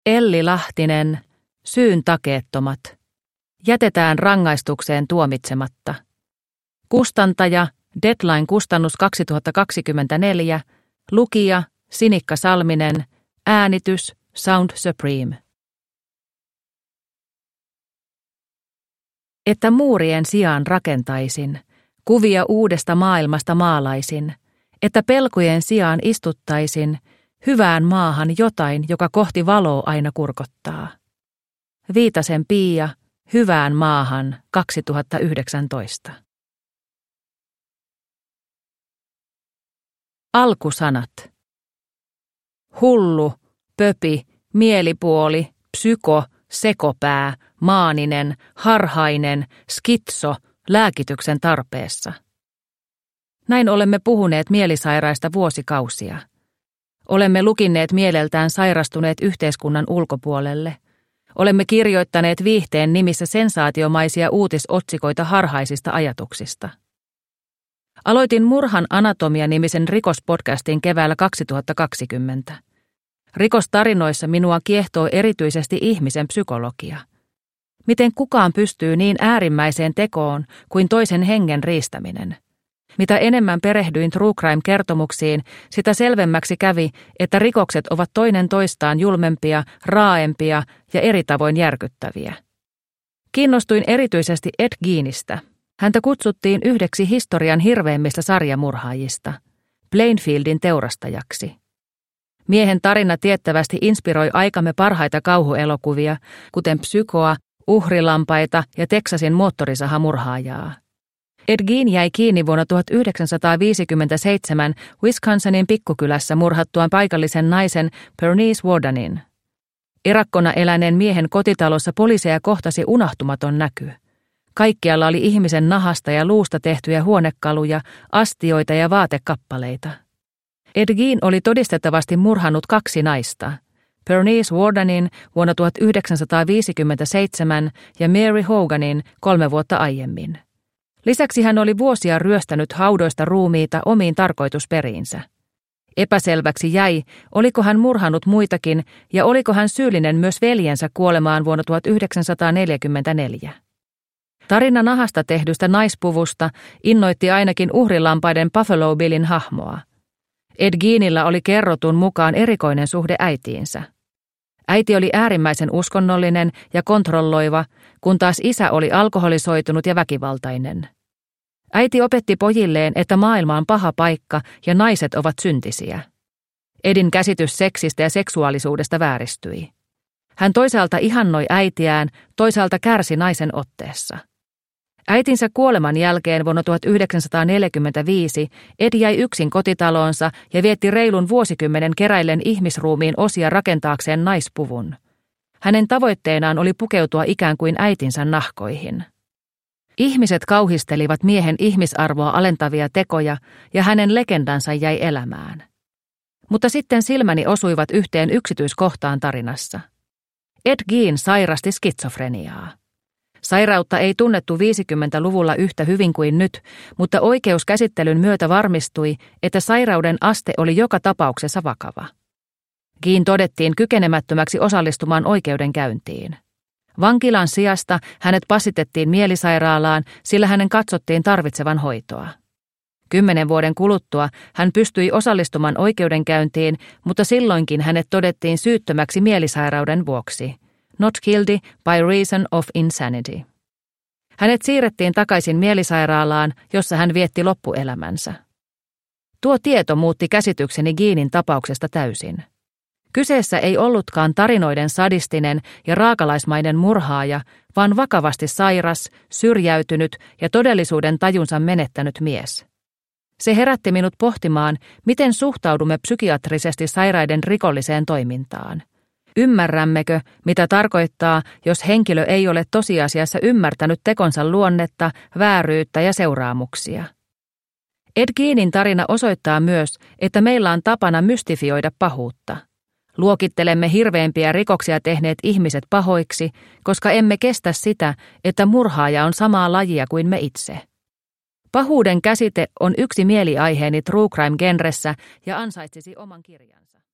Elli Lahtinen, Syyn takeettomat. Jätetään rangaistukseen tuomitsematta. Kustantaja, Deadline kustannus 2024, lukija, Sinikka Salminen, äänitys, Sound Supreme. Että muurien sijaan rakentaisin, kuvia uudesta maailmasta maalaisin, että pelkojen sijaan istuttaisin, hyvään maahan jotain, joka kohti valoa aina kurkottaa. Viitasen Pia, Hyvään maahan, 2019. Alkusanat. Hullu, pöpi, mielipuoli, psyko, sekopää, maaninen, harhainen, skitso, lääkityksen tarpeessa. Näin olemme puhuneet mielisairaista vuosikausia. Olemme lukinneet mieleltään sairastuneet yhteiskunnan ulkopuolelle. Olemme kirjoittaneet viihteen nimissä sensaatiomaisia uutisotsikoita harhaisista ajatuksista. Aloitin Murhan anatomia-nimisen rikospodcastin keväällä 2020. Rikostarinoissa minua kiehtoo erityisesti ihmisen psykologia. Miten kukaan pystyy niin äärimmäiseen tekoon kuin toisen hengen riistäminen? Mitä enemmän perehdyin true crime-kertomuksiin, sitä selvemmäksi kävi, että rikokset ovat toinen toistaan julmempia, raaempia ja eri tavoin järkyttäviä. Kiinnostuin erityisesti Ed Geinistä. Häntä kutsuttiin yhdeksi historian hirveimmistä sarjamurhaajista, Plainfieldin teurastajaksi. Miehen tarina tiettävästi inspiroi aikamme parhaita kauhuelokuvia, kuten Psykoa, Uhrilampaita ja Teksasin moottorisahamurhaajaa. Ed Gein jäi kiinni vuonna 1957 Wisconsinin pikkukylässä murhattuaan paikallisen naisen Bernice Wardenin. Irakkona eläneen miehen kotitalossa poliiseja kohtasi unohtumaton näky. Kaikkialla oli ihmisen nahasta ja luusta tehtyjä huonekaluja, astioita ja vaatekappaleita. Ed Gein oli todistettavasti murhannut 2 naista, Bernice Wardenin vuonna 1957 ja Mary Hoganin 3 vuotta aiemmin. Lisäksi hän oli vuosia ryöstänyt haudoista ruumiita omiin tarkoitusperiinsä. Epäselväksi jäi, oliko hän murhannut muitakin ja oliko hän syyllinen myös veljensä kuolemaan vuonna 1944. Tarina nahasta tehdystä naispuvusta innoitti ainakin uhrilampaiden Buffalo Billin hahmoa. Ed Geinillä oli kerrotun mukaan erikoinen suhde äitiinsä. Äiti oli äärimmäisen uskonnollinen ja kontrolloiva, kun taas isä oli alkoholisoitunut ja väkivaltainen. Äiti opetti pojilleen, että maailma on paha paikka ja naiset ovat syntisiä. Edin käsitys seksistä ja seksuaalisuudesta vääristyi. Hän toisaalta ihannoi äitiään, toisaalta kärsi naisen otteessa. Äitinsä kuoleman jälkeen vuonna 1945 Ed jäi yksin kotitaloonsa ja vietti reilun vuosikymmenen keräillen ihmisruumiin osia rakentaakseen naispuvun. Hänen tavoitteenaan oli pukeutua ikään kuin äitinsä nahkoihin. Ihmiset kauhistelivat miehen ihmisarvoa alentavia tekoja ja hänen legendansa jäi elämään. Mutta sitten silmäni osuivat yhteen yksityiskohtaan tarinassa. Ed Gein sairasti skitsofreniaa. Sairautta ei tunnettu 50-luvulla yhtä hyvin kuin nyt, mutta oikeuskäsittelyn myötä varmistui, että sairauden aste oli joka tapauksessa vakava. Gein todettiin kykenemättömäksi osallistumaan oikeudenkäyntiin. Vankilan sijasta hänet passitettiin mielisairaalaan, sillä hänen katsottiin tarvitsevan hoitoa. 10 vuoden kuluttua hän pystyi osallistumaan oikeudenkäyntiin, mutta silloinkin hänet todettiin syyttömäksi mielisairauden vuoksi. Not guilty by reason of insanity. Hänet siirrettiin takaisin mielisairaalaan, jossa hän vietti loppuelämänsä. Tuo tieto muutti käsitykseni Geinin tapauksesta täysin. Kyseessä ei ollutkaan tarinoiden sadistinen ja raakalaismainen murhaaja, vaan vakavasti sairas, syrjäytynyt ja todellisuuden tajunsa menettänyt mies. Se herätti minut pohtimaan, miten suhtaudumme psykiatrisesti sairaiden rikolliseen toimintaan. Ymmärrämmekö, mitä tarkoittaa, jos henkilö ei ole tosiasiassa ymmärtänyt tekonsa luonnetta, vääryyttä ja seuraamuksia? Ed Geinin tarina osoittaa myös, että meillä on tapana mystifioida pahuutta. Luokittelemme hirveimpiä rikoksia tehneet ihmiset pahoiksi, koska emme kestä sitä, että murhaaja on samaa lajia kuin me itse. Pahuuden käsite on yksi mieliaiheeni true crime-genressä ja ansaitsisi oman kirjansa.